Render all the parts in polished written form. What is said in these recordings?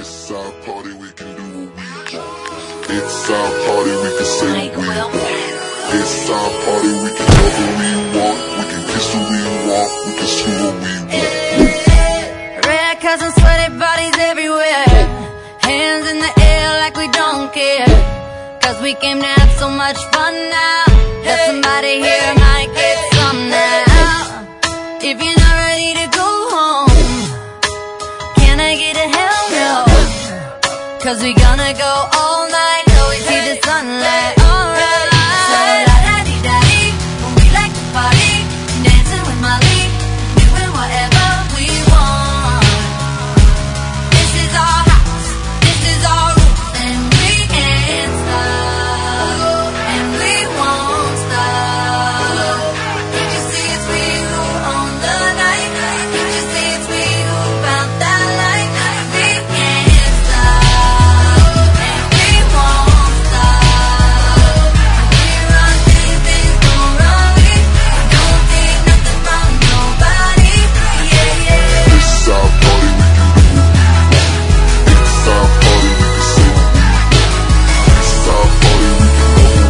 It's our party, we can do what we want. It's our party, we can say what we want. It's our party, we can love who we want. We can kiss who we want, we can screw who we want. Red cousins, sweaty bodies everywhere. Hands in the air like we don't care. Cause we came to have so much fun now. That somebody here might get some now. If you're not ready to go home, can I get a hell no? Cause we gonna go all night till we see the sunlight. Alright. So la-da-dee-da-dee, when we like to party, dancing with Molly, doing whatever we want. This is our house, this is our rules, and we can't stop, and we won't stop. Can't you see it's we who own the night? Can't you see it's we who found that light? We can't stop, and we won't stop. We run things, things don't run we. Don't take nothing from nobody. Yeah, yeah. It's our party, we can do what we want. It's our party, we can say what we want. It's our party, we can love who we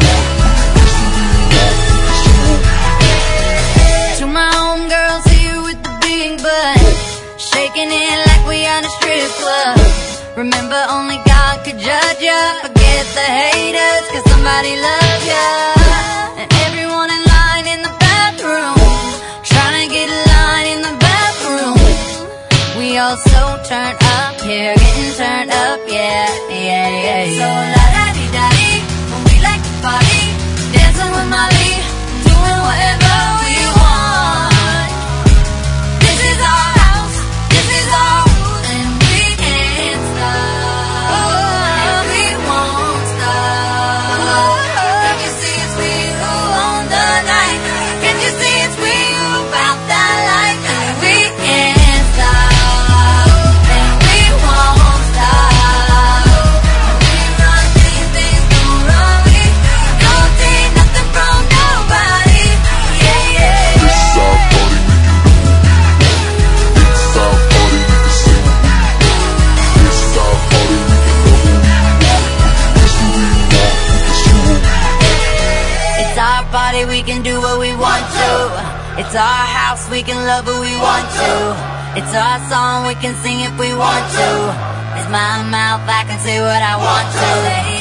want. We can kiss who we want, we can screw who we want. To my homegirls here with the big butt, shaking it like we on a strip club. Remember, only God could judge ya. Forget the haters, cause somebody loves ya. And everyone in line in the bathroom, trying to get a line in the bathroom. We all so turned up here, getting turned up, yeah, yeah, yeah. So la-da-dee-da-dee, when we like to party, dancing with Molly, doing whatever we want. This is our house, this is our rules, and we can't stop, and we won't stop. Can't you see it's we who own the night? Can't you see it's we who found that light? We can't stop, and we won't stop. We run things, things don't run we. Don't take nothing from nobody. Yeah, yeah. It's our party, we can do what we want. It's our party, we can say what we want. It's our party, we can love who we want. We can kiss who we want, we can screw who we want. It's our party, we can do what we want to. It's our house, we can love who we want to. It's our song, we can sing if we want to. It's my mouth, I can say what I want to.